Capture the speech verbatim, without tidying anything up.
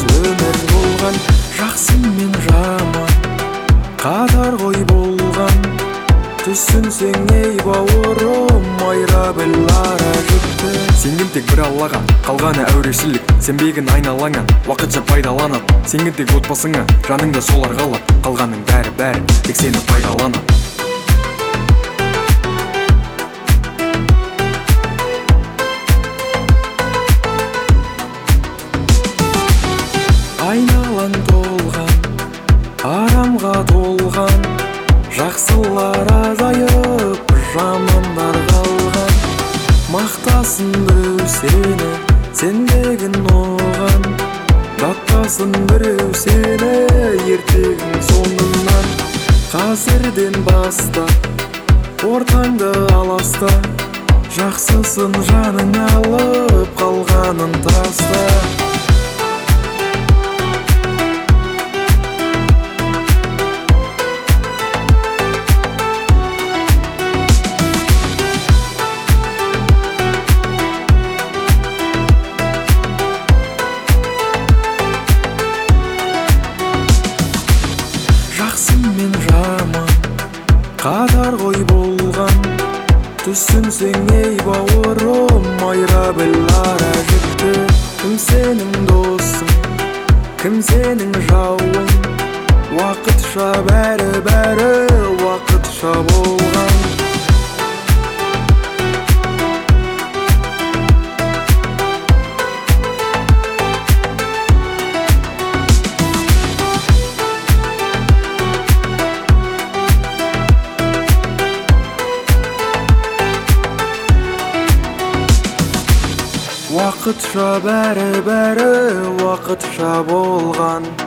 өмір болған, жақсы мен жаман қатар ғой болған. Түсінсең ей бауырым, айра біл ара жікті. Сенген тек бір Аллаға, қалғаны әурешілік. Сенбеген айналаңа, уақытша пайдаланып. Сенген тек отбасыңа, жаныңда солар қалап. Қалғаның бәрі-бәрі тек сені пайдаланып. Айналаң толған, арамға толған, жақсылар азайып, жамандар қалған. Мақтасын біреу сені, сенбеген оған, даттасын біреу сені, ертегің соңынан. Қазірден бастап, ортаңды аласта, жақсысын жаның алып, қалғанын таста. Жақсы мен жаман қатар ғой болған. Түсінсең ей бауырым, айра біл ара жікті. Кім сенің досың, кім сенің жауың, уақытша бәрі-бәрі уақытша болған. Уақытша бәрі-бәрі уақытша болған.